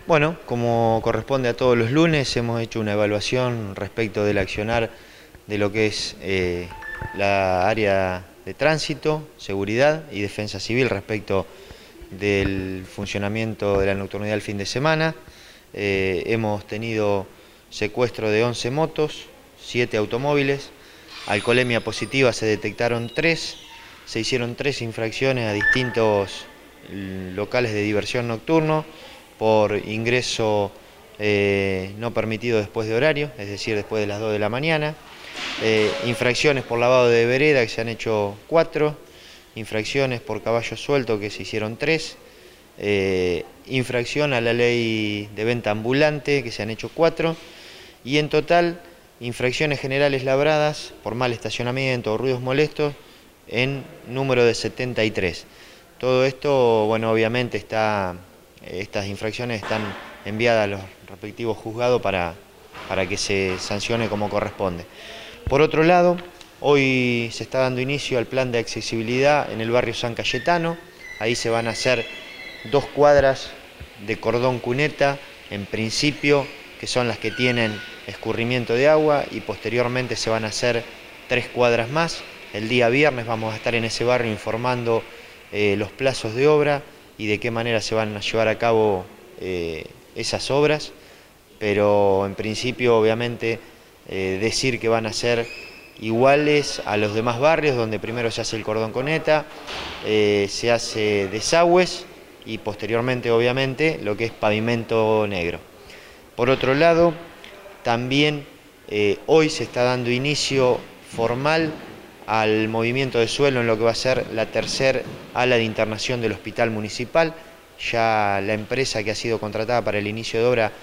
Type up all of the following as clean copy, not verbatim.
Bueno, como corresponde a todos los lunes, hemos hecho una evaluación respecto del accionar de lo que es la área de tránsito, seguridad y defensa civil respecto del funcionamiento de la nocturnidad el fin de semana. Hemos tenido secuestro de 11 motos, 7 automóviles, alcoholemia positiva se detectaron 3, se hicieron 3 infracciones a distintos locales de diversión nocturno por ingreso no permitido después de horario, es decir, después de las 2 de la mañana. Infracciones por lavado de vereda que se han hecho 4, infracciones por caballo suelto que se hicieron 3, infracción a la ley de venta ambulante que se han hecho 4, y en total infracciones generales labradas por mal estacionamiento o ruidos molestos en número de 73. Todo esto, bueno, obviamente estas infracciones están enviadas a los respectivos juzgados para que se sancione como corresponde. Por otro lado, hoy se está dando inicio al plan de accesibilidad en el barrio San Cayetano. Ahí se van a hacer 2 cuadras de cordón cuneta, en principio, que son las que tienen escurrimiento de agua, y posteriormente se van a hacer 3 cuadras más. El día viernes vamos a estar en ese barrio informando los plazos de obra y de qué manera se van a llevar a cabo esas obras, pero en principio obviamente decir que van a ser iguales a los demás barrios, donde primero se hace el cordón cuneta, se hace desagües y posteriormente obviamente lo que es pavimento negro. Por otro lado, también hoy se está dando inicio formal al movimiento de suelo en lo que va a ser la tercera ala de internación del hospital municipal. Ya la empresa que ha sido contratada para el inicio de obra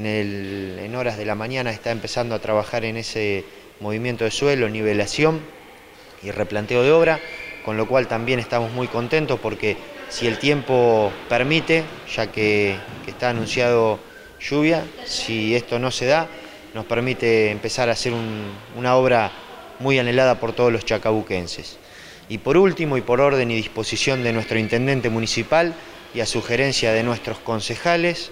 en horas de la mañana está empezando a trabajar en ese movimiento de suelo, nivelación y replanteo de obra, con lo cual también estamos muy contentos porque si el tiempo permite, ya que está anunciado lluvia, si esto no se da, nos permite empezar a hacer una obra muy anhelada por todos los chacabuquenses. Y por último, y por orden y disposición de nuestro intendente municipal y a sugerencia de nuestros concejales,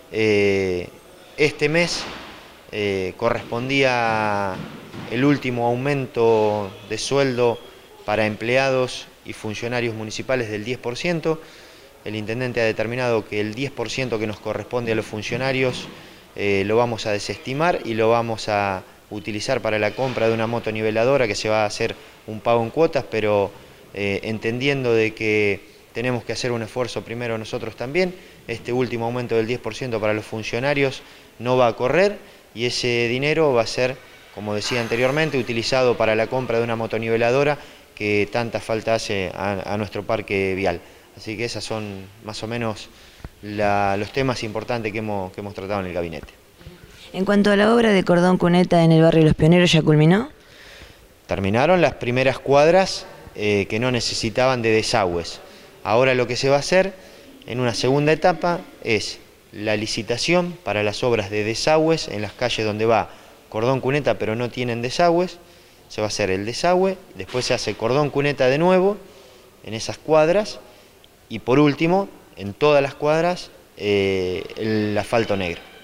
este mes correspondía el último aumento de sueldo para empleados y funcionarios municipales del 10%. El intendente ha determinado que el 10% que nos corresponde a los funcionarios lo vamos a desestimar y lo vamos a utilizar para la compra de una motoniveladora, que se va a hacer un pago en cuotas, pero entendiendo de que tenemos que hacer un esfuerzo primero nosotros también. Este último aumento del 10% para los funcionarios no va a correr y ese dinero va a ser, como decía anteriormente, utilizado para la compra de una motoniveladora que tanta falta hace a nuestro parque vial. Así que esos son más o menos los temas importantes que hemos tratado en el gabinete. En cuanto a la obra de cordón cuneta en el barrio Los Pioneros, ¿ya culminó? Terminaron las primeras cuadras que no necesitaban de desagües. Ahora lo que se va a hacer en una segunda etapa es la licitación para las obras de desagües en las calles donde va cordón cuneta pero no tienen desagües. Se va a hacer el desagüe, después se hace cordón cuneta de nuevo en esas cuadras y por último en todas las cuadras el asfalto negro.